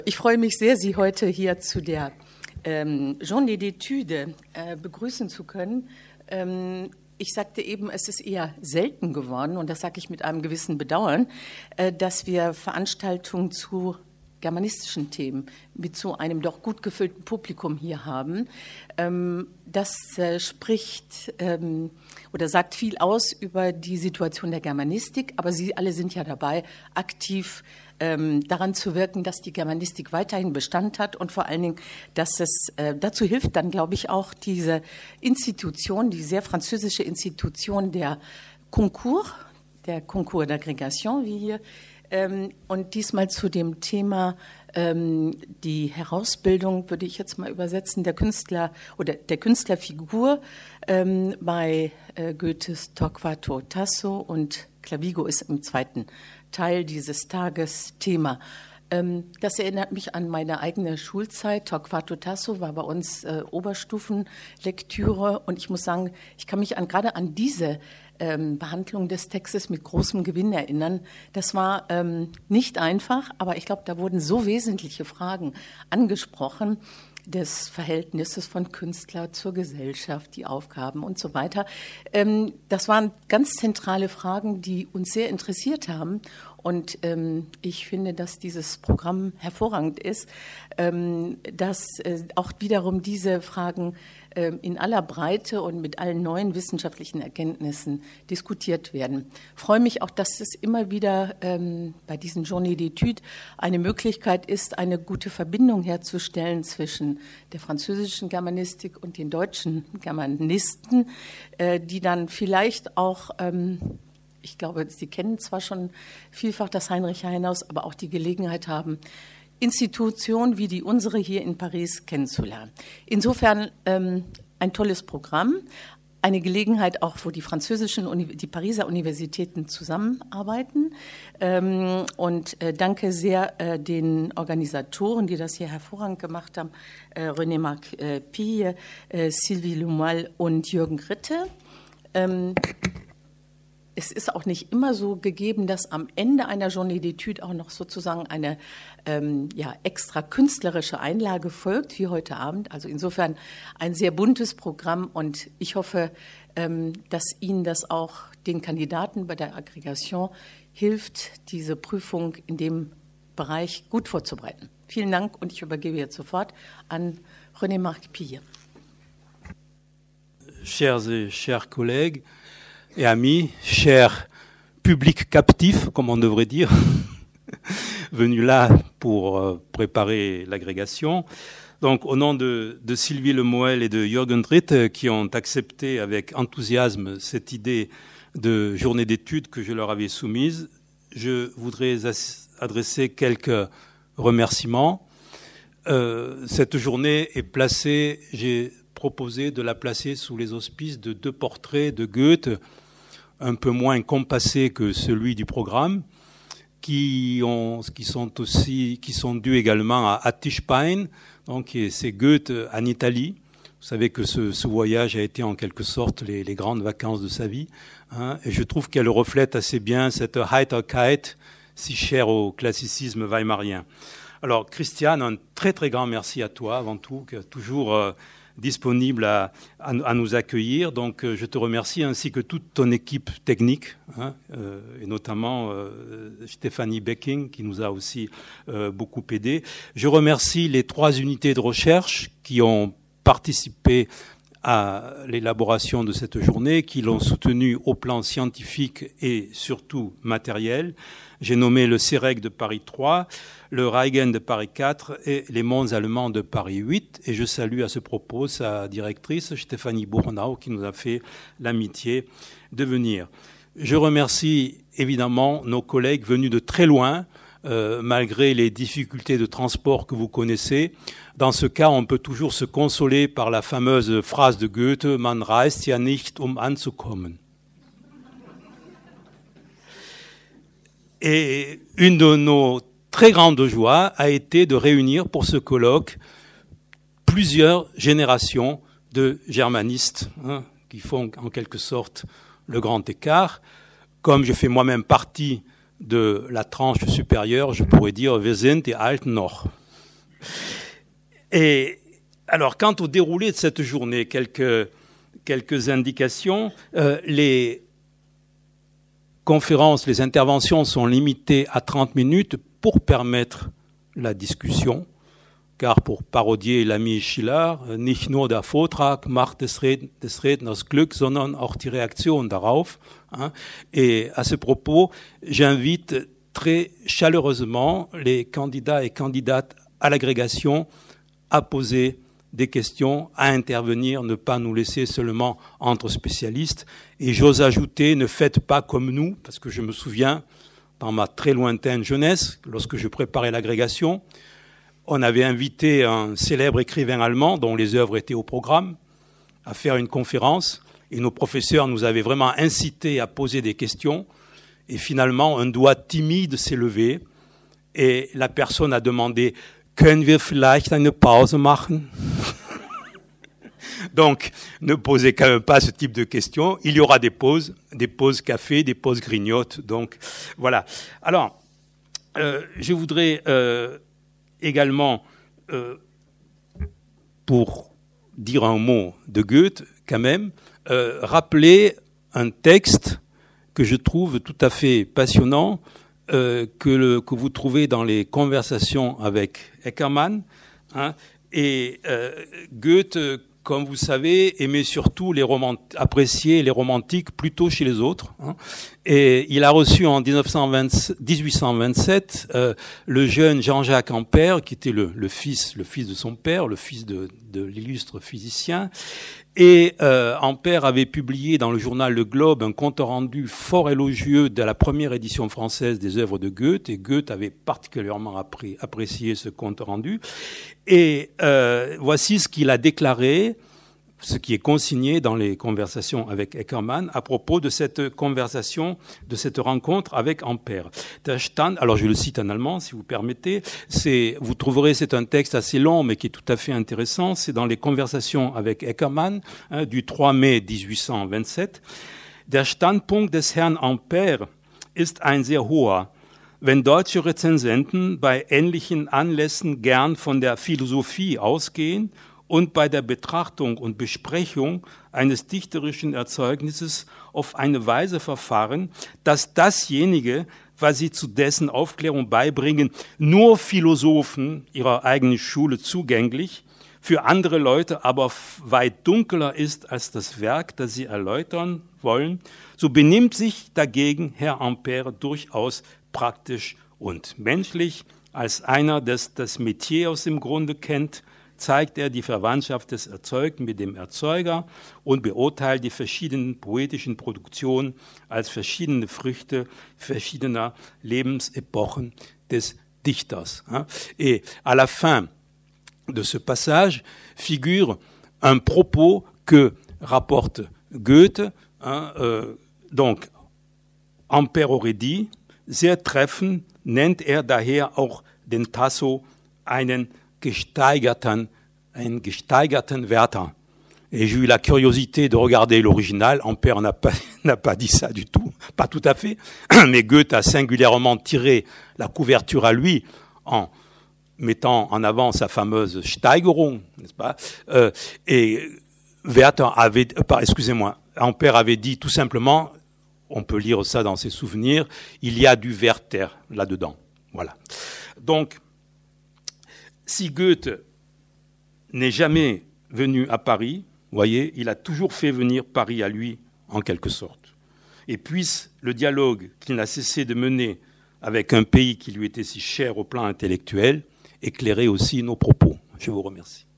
Ich freue mich sehr, Sie heute hier zu der Journée d'études begrüßen zu können. Ich sagte eben, es ist eher selten geworden, und das sage ich mit einem gewissen Bedauern, dass wir Veranstaltungen zu germanistischen Themen mit so einem doch gut gefüllten Publikum hier haben. Das spricht oder sagt viel aus über die Situation der Germanistik, aber Sie alle sind ja dabei, aktiv daran zu wirken, dass die Germanistik weiterhin Bestand hat und vor allen Dingen, dass es dazu hilft, dann glaube ich auch diese Institution, die sehr französische Institution der Concours d'Agrégation, wie hier, und diesmal zu dem Thema die Herausbildung, würde ich jetzt mal übersetzen, der Künstler oder der Künstlerfigur bei Goethes Torquato Tasso, und Clavigo ist im zweiten Teil dieses Tages Thema. Das erinnert mich an meine eigene Schulzeit. Torquato Tasso war bei uns Oberstufenlektüre, und ich muss sagen, ich kann mich gerade an diese Behandlung des Textes mit großem Gewinn erinnern. Das war nicht einfach, aber ich glaube, da wurden so wesentliche Fragen angesprochen, des Verhältnisses von Künstler zur Gesellschaft, die Aufgaben und so weiter. Das waren ganz zentrale Fragen, die uns sehr interessiert haben. Und ich finde, dass dieses Programm hervorragend ist, dass auch wiederum diese Fragen in aller Breite und mit allen neuen wissenschaftlichen Erkenntnissen diskutiert werden. Ich freue mich auch, dass es immer wieder bei diesen Journées d'études eine Möglichkeit ist, eine gute Verbindung herzustellen zwischen der französischen Germanistik und den deutschen Germanisten, die dann vielleicht auch ich glaube, Sie kennen zwar schon vielfach das Heinrich-Heine-Haus, aber auch die Gelegenheit haben, Institutionen wie die unsere hier in Paris kennenzulernen. Insofern ein tolles Programm, eine Gelegenheit auch, wo die die Pariser Universitäten zusammenarbeiten. Und danke sehr den Organisatoren, die das hier hervorragend gemacht haben, René-Marc Pille, Sylvie Lumal und Jürgen Ritte. Es ist auch nicht immer so gegeben, dass am Ende einer Journée d'études auch noch sozusagen eine extra künstlerische Einlage folgt, wie heute Abend. Also insofern ein sehr buntes Programm, und ich hoffe, dass Ihnen das auch, den Kandidaten bei der Aggregation, hilft, diese Prüfung in dem Bereich gut vorzubereiten. Vielen Dank, und ich übergebe jetzt sofort an René-Marc Pille. Chers et chers collègues et amis, cher public captif, comme on devrait dire, venu là pour préparer l'agrégation. Donc, au nom de Sylvie Lemoel et de Jürgen Dritt, qui ont accepté avec enthousiasme cette idée de journée d'études que je leur avais soumise, je voudrais adresser quelques remerciements. Cette journée est placée, j'ai proposé de la placer sous les auspices de 2 portraits de Goethe, un peu moins compassés que celui du programme, qui sont dus également à Tischbein, donc c'est Goethe en Italie. Vous savez que ce voyage a été en quelque sorte les grandes vacances de sa vie, hein, et je trouve qu'elle reflète assez bien cette Heiterkeit si chère au classicisme weimarien. Alors Christiane, un très très grand merci à toi avant tout, qui est toujours disponible à nous accueillir. Donc je te remercie, ainsi que toute ton équipe technique, hein, et notamment Stéphanie Becking, qui nous a aussi beaucoup aidé. Je remercie les 3 unités de recherche qui ont participé à l'élaboration de cette journée, qui l'ont soutenue au plan scientifique et surtout matériel. J'ai nommé le CEREC de Paris 3, le Reigen de Paris 4 et les Monts allemands de Paris 8. Et je salue à ce propos sa directrice, Stéphanie Bournau, qui nous a fait l'amitié de venir. Je remercie évidemment nos collègues venus de très loin, malgré les difficultés de transport que vous connaissez. Dans ce cas, on peut toujours se consoler par la fameuse phrase de Goethe, « Man reist ja nicht, um anzukommen ». Et une de nos très grandes joies a été de réunir pour ce colloque plusieurs générations de germanistes, hein, qui font en quelque sorte le grand écart. Comme je fais moi-même partie de la tranche supérieure, je pourrais dire « Wir sind die Alten noch ». Et alors, quant au déroulé de cette journée, quelques indications. Les conférences, les interventions sont limitées à 30 minutes pour permettre la discussion, car pour parodier l'ami Schiller, nicht nur der Vortrag macht des Redners Glück, sondern auch die Reaktion darauf. Et à ce propos, j'invite très chaleureusement les candidats et candidates à l'agrégation à poser des questions, à intervenir, ne pas nous laisser seulement entre spécialistes. Et j'ose ajouter, ne faites pas comme nous, parce que je me souviens, dans ma très lointaine jeunesse, lorsque je préparais l'agrégation, on avait invité un célèbre écrivain allemand, dont les œuvres étaient au programme, à faire une conférence, et nos professeurs nous avaient vraiment incités à poser des questions, et finalement, un doigt timide s'est levé, et la personne a demandé « Können wir vielleicht eine Pause machen ?» Donc, ne posez quand même pas ce type de questions. Il y aura des pauses café, des pauses grignotes. Donc, voilà. Alors, je voudrais également, pour dire un mot de Goethe, quand même, rappeler un texte que je trouve tout à fait passionnant, que vous trouvez dans les conversations avec Eckermann. Et Goethe, comme vous savez, aimait surtout apprécier les romantiques plutôt chez les autres. Et il a reçu en 1827 le jeune Jean-Jacques Ampère, qui était le fils de son père, le fils de l'illustre physicien. Et Ampère avait publié dans le journal Le Globe un compte-rendu fort élogieux de la première édition française des œuvres de Goethe, et Goethe avait particulièrement apprécié ce compte-rendu. Et voici ce qu'il a déclaré, ce qui est consigné dans les conversations avec Eckermann à propos de cette conversation, de cette rencontre avec Ampère. Alors je le cite en allemand, si vous permettez. Vous trouverez, c'est un texte assez long, mais qui est tout à fait intéressant. C'est dans les conversations avec Eckermann, du 3 mai 1827. Der Standpunkt des Herrn Ampère ist ein sehr hoher. Wenn deutsche Rezensenten bei ähnlichen Anlässen gern von der Philosophie ausgehen und bei der Betrachtung und Besprechung eines dichterischen Erzeugnisses auf eine Weise verfahren, dass dasjenige, was sie zu dessen Aufklärung beibringen, nur Philosophen ihrer eigenen Schule zugänglich, für andere Leute aber weit dunkler ist als das Werk, das sie erläutern wollen, so benimmt sich dagegen Herr Ampère durchaus praktisch und menschlich. Als einer, der das Metier aus dem Grunde kennt, zeigt er die Verwandtschaft des Erzeugten mit dem Erzeuger und beurteilt die verschiedenen poetischen Produktionen als verschiedene Früchte verschiedener Lebensepochen des Dichters. Et à la fin de ce passage figure un propos que rapporte Goethe. Donc, Ampère aurait dit, sehr treffend nennt er daher auch den Tasso einen gesteigerten Wärter. Et j'ai eu la curiosité de regarder l'original. Ampère n'a pas dit ça du tout, pas tout à fait. Mais Goethe a singulièrement tiré la couverture à lui en mettant en avant sa fameuse Steigerung, n'est-ce pas? Et Werther Ampère avait dit tout simplement, on peut lire ça dans ses souvenirs, il y a du Werther là-dedans. Voilà. Donc, si Goethe n'est jamais venu à Paris, vous voyez, il a toujours fait venir Paris à lui, en quelque sorte. Et puisse le dialogue qu'il n'a cessé de mener avec un pays qui lui était si cher au plan intellectuel éclairer aussi nos propos. Je vous remercie.